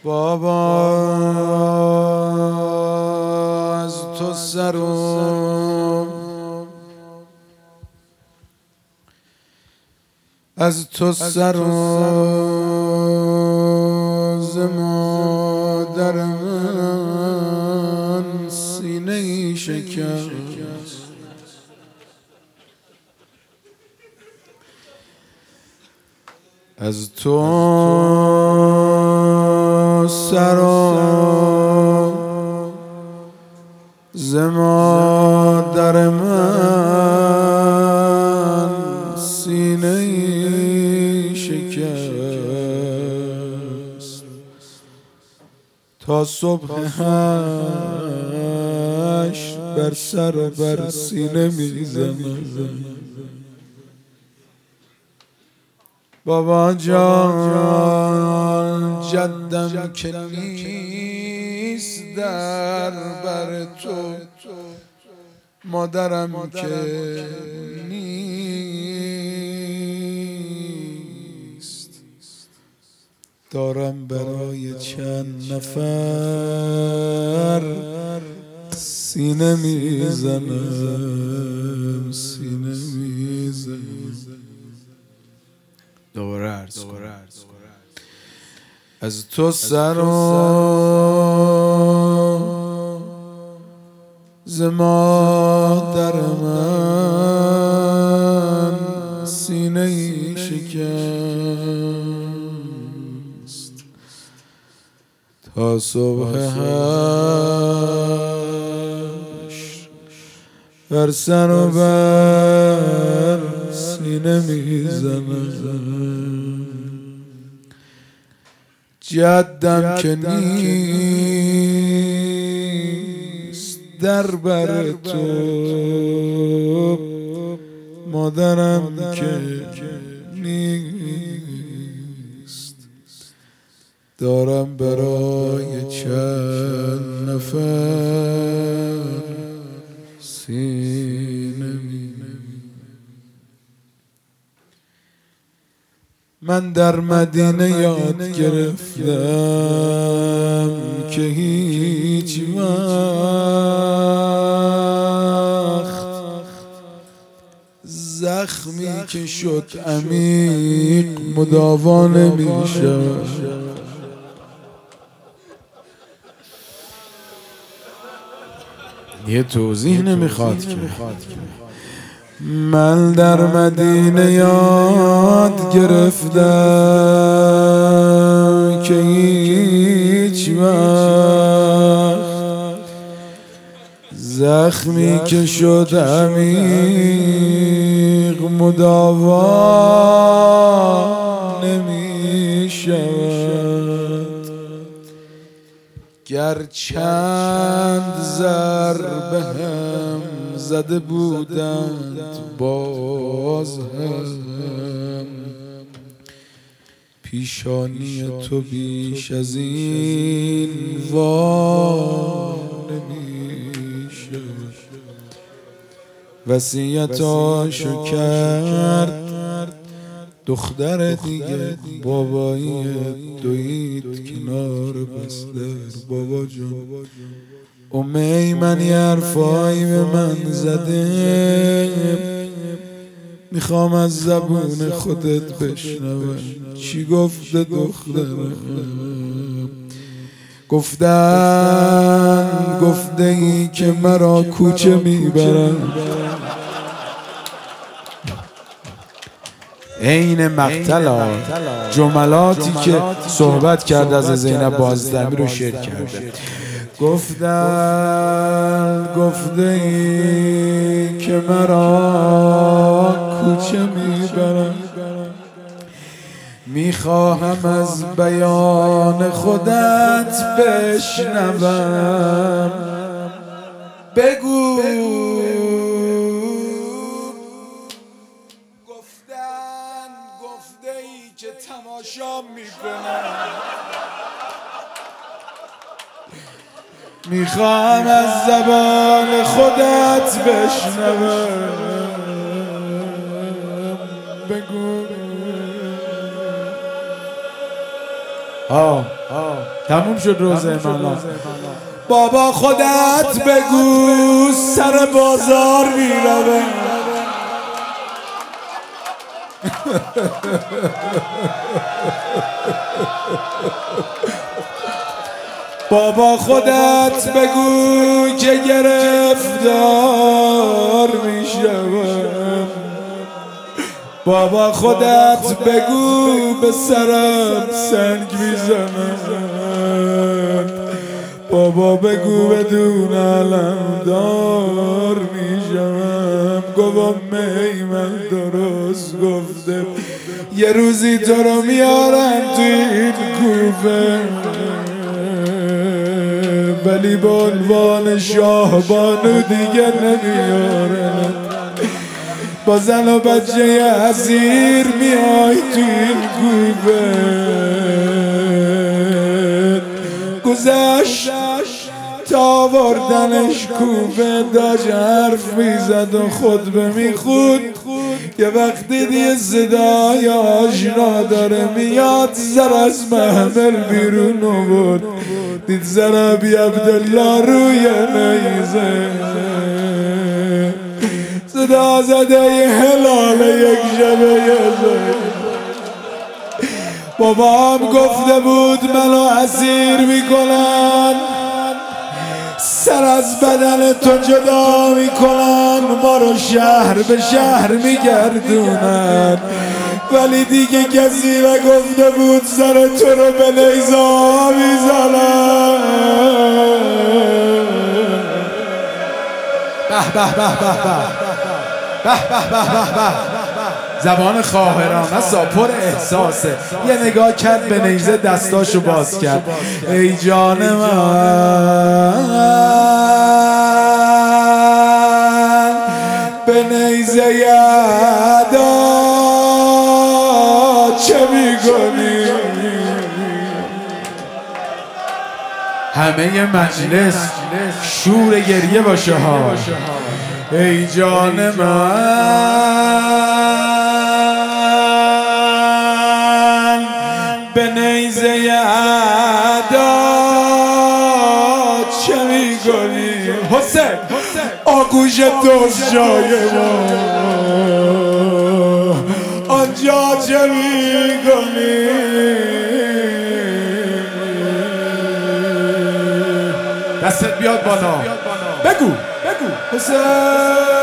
بابا از تو سرم ز مادر من سینه ای شکست. از تو سرم ز مادر من سینه ای شکست. تا صبح حشر بر سر و بر سینه میزنم. بابا جان جدم که نیست در بر تو، مادرم که نیست. دارم برای چند نفر سینه میزنم، سینه میزنم. دوباره عرض کنم از تو سرم ز مادر من سینه ای شکست. تا صبح حشر بر سر و بر سینه میزنم. جدم که نیست در بر تو، مادرم که نیست. دارم برای چند نفر سینه میزنم. من در مدینه یاد گرفتم که هیچ وقت زخمی که شد عمیق مداوا نمیشه. یه توضیح نمیخواد که من در مدینه یاد گرفتم که هیچ وقت زخمی که شد عمیق مداوا نمی شود. گر چند ضربه هم زده بودند باز هم پیشانی تو بیش از این وا نمیشه. وصیتاشو کرد دختر دیگه، بابایی دوید کنار بستر. بابا جان ام ایمن یه حرفایی به من زده، میخوام از زبون خودت بشنوم چی گفته دخترم. گفته ای که مرا کوچه میبرم. عین مقتل جملاتی که صحبت کرد از زینب بازدمی رو شعر کرده. گفته ای که مرا کوچه میبرم. میخواهم از بیان خودت بشنوم. بگو گفته ای که تماشا میکنم. میخوام از زبان خودت بشنوم. بگو تموم شد روزه مالا. بابا خودت بگو سر بازار میروم. بابا خودت بگو که گرفتار میشم. بابا خودت بگو به سرم سنگ میزنم. بابا بگو بدون علمدار میشم. گفتم من درست گفته یه روزی تو رو میارم تو این کوفه، ولی به عنوان شاهبانو دیگه نمیارم. با زن و بچه اسیر میای تو این کوفه. گذشت تا آوردنش کوفه داشت حرف میزد و خطبه میخوند. یه وقتی دیگه صدای آشنا داره میاد، زر از محمل بیرون آورد. دید زر بی عبدالله روی نیزه، صدا زده یه هلال یک شبه یزه. بابام گفته بود منو اسیر میکنن، سر از بدن تو جدا میکنن، ما رو شهر به شهر میگردونن. ولی دیگه کسی نگفته بود سر تو رو به نیزه میزنن. به به به به به به به به به. زبان خواهرانه سا پر احساسه. یه نگاه کرد به نیزه دستاشو باز کرد. ای جان من به نیزه ادا چه میکنی؟ همه مجلس شور گریه باشه ها. ای جان من به نیزه ادا چه میکنی؟ حسین آگوش دوست جای ما آنجا چه میکنی؟ دستت بیاد بالا بگو حسین.